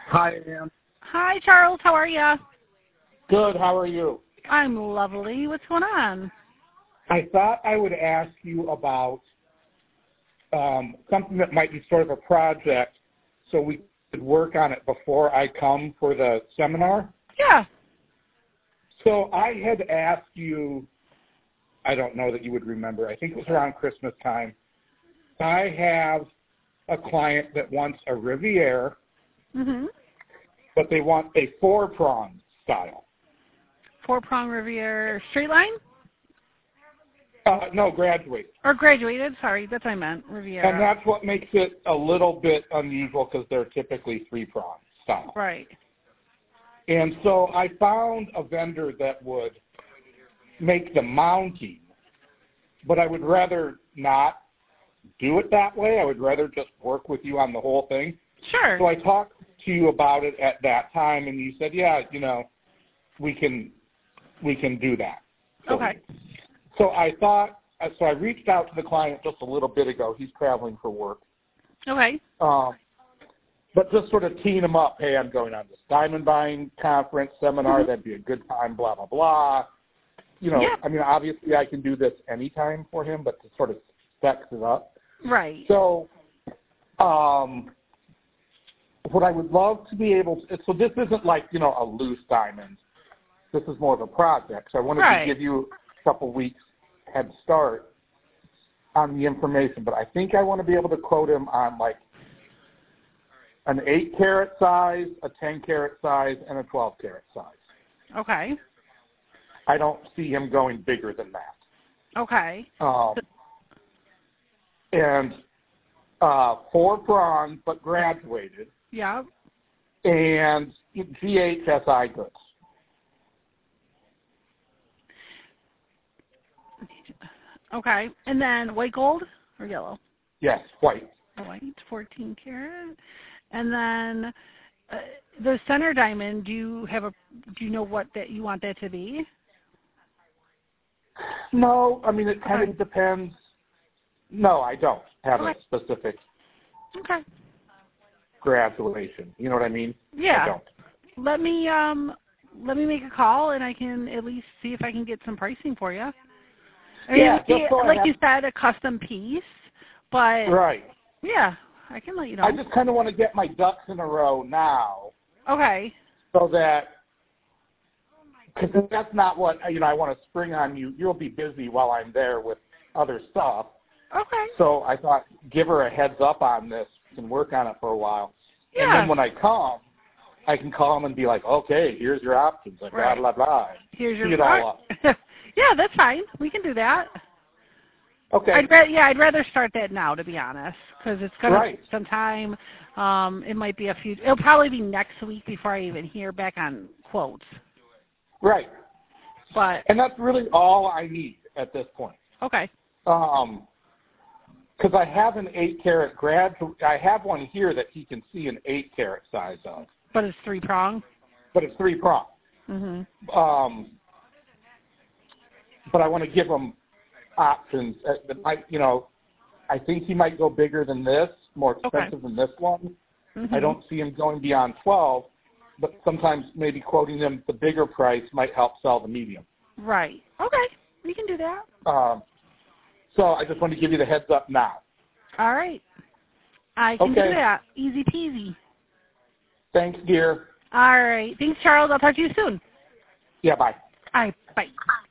Hi, Ann. Hi, Charles. How are you? Good. How are you? I'm lovely. What's going on? I thought I would ask you about something that might be sort of a project so we could work on it before I come for the seminar. Yeah. So I had asked you, I don't know that you would remember, I think it was around Christmas time. I have a client that wants a Riviera, but they want a 4-prong style. 4-prong Riviera straight line? No, graduated. Or graduated. Sorry, that's what I meant. Riviera. And that's what makes it a little bit unusual because they're typically 3-prong style. Right. And so I found a vendor that would make the mounting, but I would rather not do it that way. I would rather just work with you on the whole thing. Sure. So I talked to you about it at that time, and you said, yeah, we can do that. Okay. So I reached out to the client just a little bit ago. He's traveling for work. Okay. But just sort of teeing him up, hey, I'm going on this diamond buying conference seminar. That'd be a good time, blah, blah, blah. Yeah. I mean, obviously I can do this anytime for him, but to sort of specs it up. Right. So what I would love to be able to, so this isn't like, a loose diamond. This is more of a project. So I wanted to give you a couple weeks head start on the information, but I think I want to be able to quote him on like an 8-carat size, a 10-carat size, and a 12-carat size. Okay. I don't see him going bigger than that. Okay. And 4-prong, but graduated. Yeah. And GHSI goods. Okay. And then white gold or yellow? Yes, white. White, 14 karat. And then the center diamond, do you know what that you want that to be? No, I mean, it kind of depends. No, I don't have a specific graduation. You know what I mean? Yeah. I don't. Let me make a call, and I can at least see if I can get some pricing for you. I mean, Yeah, just so like you said, a custom piece, but right. Yeah, I can let you know. I just kind of want to get my ducks in a row now. Okay. So that, because that's not what, I want to spring on you. You'll be busy while I'm there with other stuff. Okay. So I thought, give her a heads up on this and work on it for a while. Yeah. And then when I come, I can call them and be like, okay, here's your options. Like, blah, blah, blah. Here's your it all up. Yeah, that's fine. We can do that. Okay. I'd rather start that now, to be honest, because it's going to take some time. It might be it'll probably be next week before I even hear back on quotes. Right. And that's really all I need at this point. Okay. Because I have an 8-carat I have one here that he can see an 8-carat size of. But it's 3-prong? But it's 3-prong. Mm-hmm. But I want to give him options. I think he might go bigger than this, more expensive than this one. Mm-hmm. I don't see him going beyond 12, but sometimes maybe quoting them the bigger price might help sell the medium. Right. Okay. We can do that. So I just want to give you the heads up now. All right. I can do that. Easy peasy. Thanks, dear. All right. Thanks, Charles. I'll talk to you soon. Yeah, bye. All right. Bye.